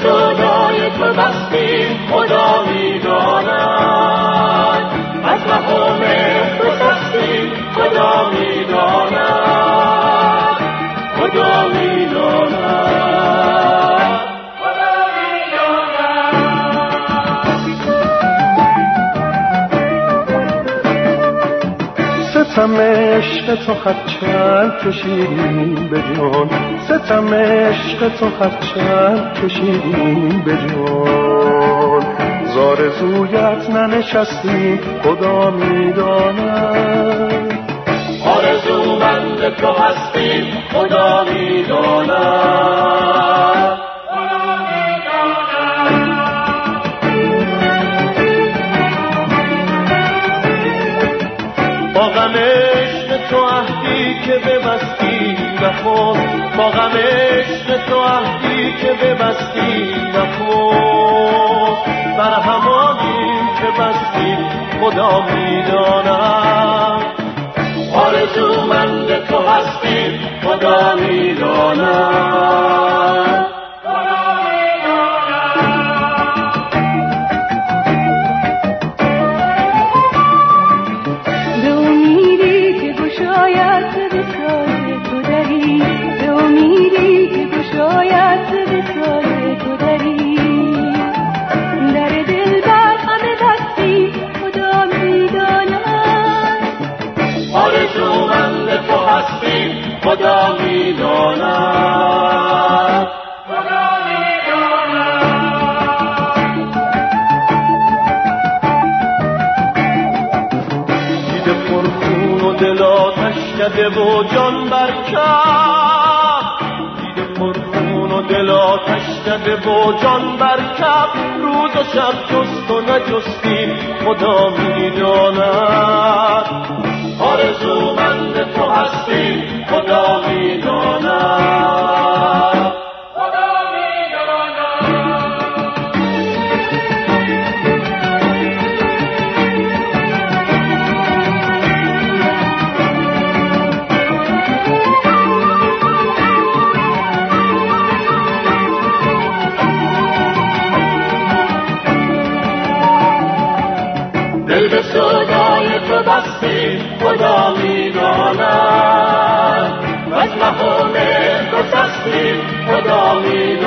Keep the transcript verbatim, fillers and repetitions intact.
سودای تو بستیم خدا میداند، از مقام تو سستیم خدا میداند، خدا میداند، خدا میداند. ستم عشق تو خط چند کشیدیم به جان، ستم عشق تو خط چند کشیدیم به جان، زارزویت ننشستیم خدا میداند، آرزومند تو هستیم خدا میداند، خدا میداند. با غم عشق تو عهدی که ببستی نخون، با غم عشق تو عهدی که ببستی نخون، بر همانیم که بستیم خدا میداند، آرزومند تو هستیم خدا میداند، خدا میداند. به امیدی که گشاید وصال تو دری، به امیدی که گشاید وصال تو دری، در دل بر همه بستی خدا میداند، آرزومند تو هستیم خدا میداند، خدا میداند. دیده پرخون و دل آتش کده و جان برکف، دیده پرخون و دل آتش کده و جان برکف، روز و شب جست و نجستیم خدا میداند، آرزومند تو هستیم خدا میداند، خدا میداند. دل به سودای تو بستیم خدا میداند، و از مقام تو سستیم خدا میداند.